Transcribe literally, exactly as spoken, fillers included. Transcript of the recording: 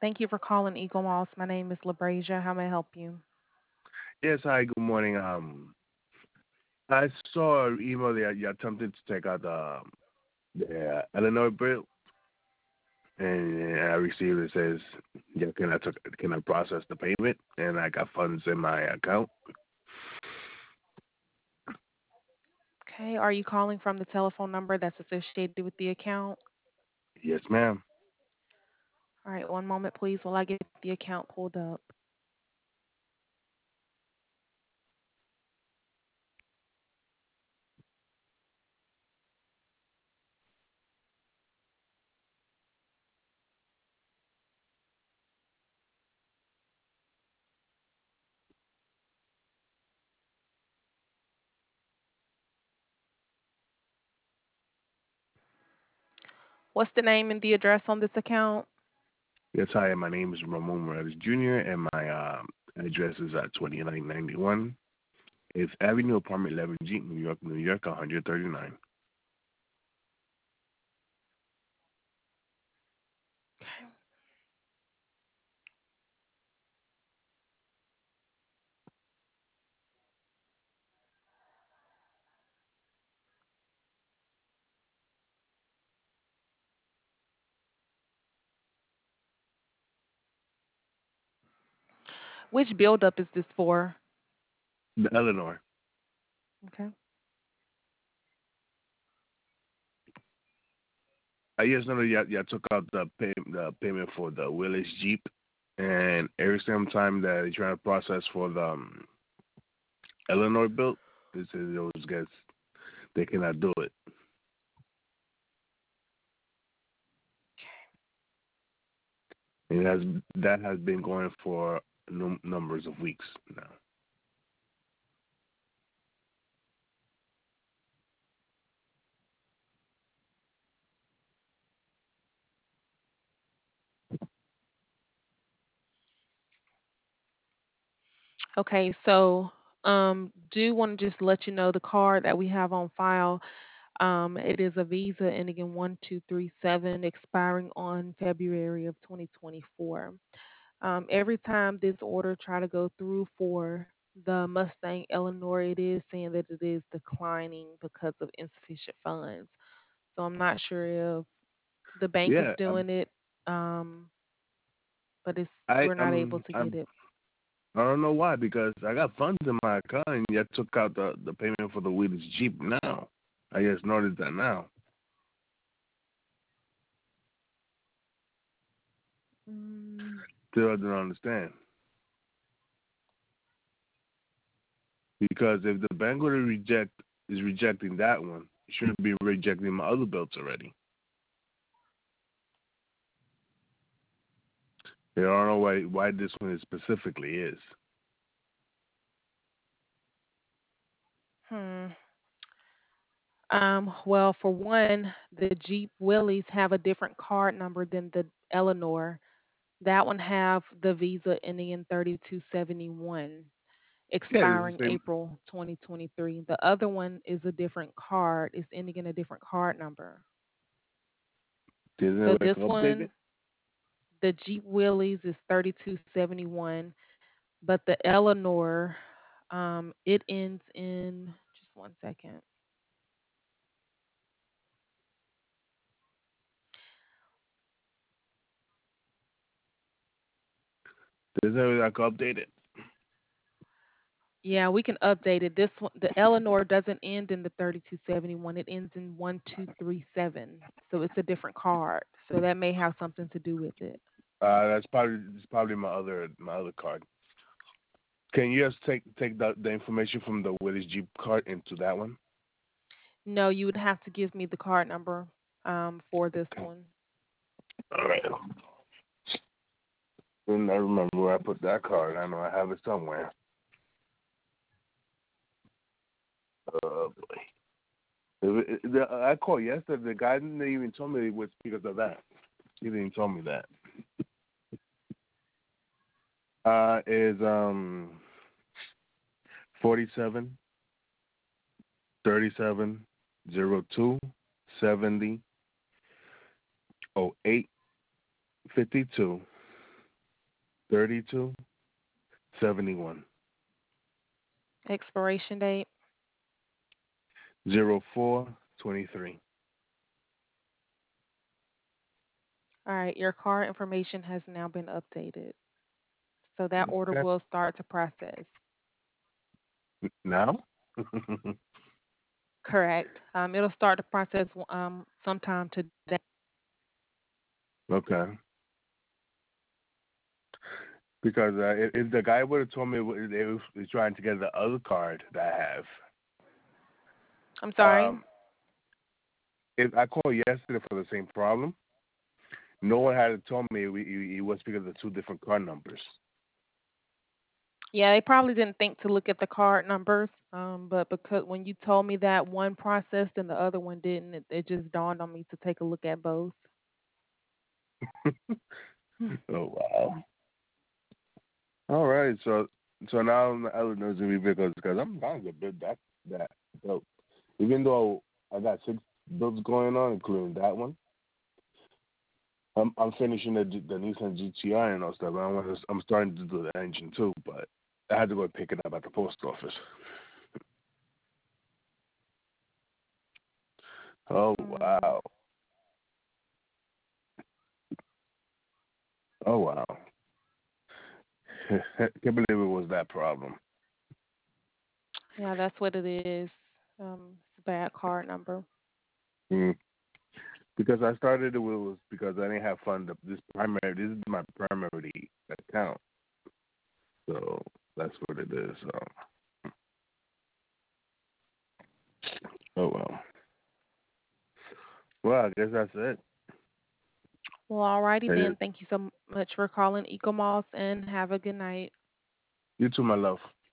Thank you for calling Eagle Moss. My name is LaBrasia. How may I help you? Yes, hi, good morning. Um, I saw an email that you attempted to take out the, um, the Illinois bill, and I received it says, yeah, can I took, can I process the payment? And I got funds in my account. Okay. Are you calling from the telephone number that's associated with the account? Yes, ma'am. All right. One moment, please, while I get the account pulled up. What's the name and the address on this account? Yes, hi, my name is Ramon Morales Junior, and my um, address is at twenty-nine ninety-one Eighth Avenue, apartment eleven G, New York, New York, one hundred thirty-nine. Which buildup is this for? The Eleanor. Okay. I just know that y'all, y'all took out the pay, the payment for the Willis Jeep, and every single time that you're trying to process for the um, Illinois bill, it says those guys they cannot do it. And has that has been going for num- numbers of weeks now. Okay. So, um, do want to just let you know the card that we have on file. Um, it is a Visa ending in one two three seven, expiring on February of twenty twenty-four. Um, every time this order try to go through for the Mustang Eleanor, it is saying that it is declining because of insufficient funds. So I'm not sure if the bank is Yeah, doing it, um, but it's I we're not able um to get I'm it. I don't know why because I got funds in my account and yet took out the the payment for the Willis Jeep now. I just noticed that now. Mm, Still don't understand because if the bank would reject is rejecting that one, it shouldn't be rejecting my other bills already. I don't know why why this one specifically is. hmm. Um, well, for one, the Jeep Willys have a different card number than the Eleanor. That one have the Visa ending in thirty-two seventy-one, Yeah, it's expiring the same. April twenty twenty-three. The other one is a different card. It's ending in a different card number. Isn't So it like this updated? one, the Jeep Willys is thirty-two seventy-one, but the Eleanor, um, it ends in just one second. Isn't it like updated? Yeah, we can update it. This one, the Eleanor doesn't end in the thirty-two seventy-one. It ends in one two three seven. So it's a different card. So that may have something to do with it. Uh, that's probably it's probably my other my other card. Can you just take take the, the information from the Willis Jeep card into that one? No, you would have to give me the card number um, for this Okay. one. All right. Then I remember where I put that card. I know I have it somewhere. Oh boy. It- it- the- I called yesterday. The guy didn't even tell me it was because of that. He didn't tell me that. Uh, is um forty seven thirty seven zero two seventy oh eight fifty two thirty-two seventy-one Expiration date. zero four twenty-three. All right, your card information has now been updated. So that order Okay. will start to process. Now? Correct. Um, it'll start to process um, sometime today. Okay. Because uh, if, if the guy would have told me what- they was was trying to get the other card that I I'm have, sorry. um, if I called yesterday for the same problem, no one had told me it, it was because of two different card numbers. Yeah, they probably didn't think to look at the card numbers. Um, but because when you told me that one processed and the other one didn't, it, it just dawned on me to take a look at both. Hmm. Oh wow! All right, so so now Ellen knows me because because I'm kind of bit that that. So even though I got six builds going on, including that one, I'm I'm finishing the the Nissan G T R and all stuff. I want to, I'm starting to do the engine too, but I had to go pick it up at the post office. Oh Mm, wow! Oh wow! Can't believe it was that problem. yeah, that's what it is. Um, it's a bad card number. Mm. Because I started it was because I didn't have fun. This primary, this is my primary account, so that's what it is. So, oh well. Well, I guess that's it. Well, alrighty Hey, then. Thank you so much for calling EcoMoss and have a good night. you too, my love.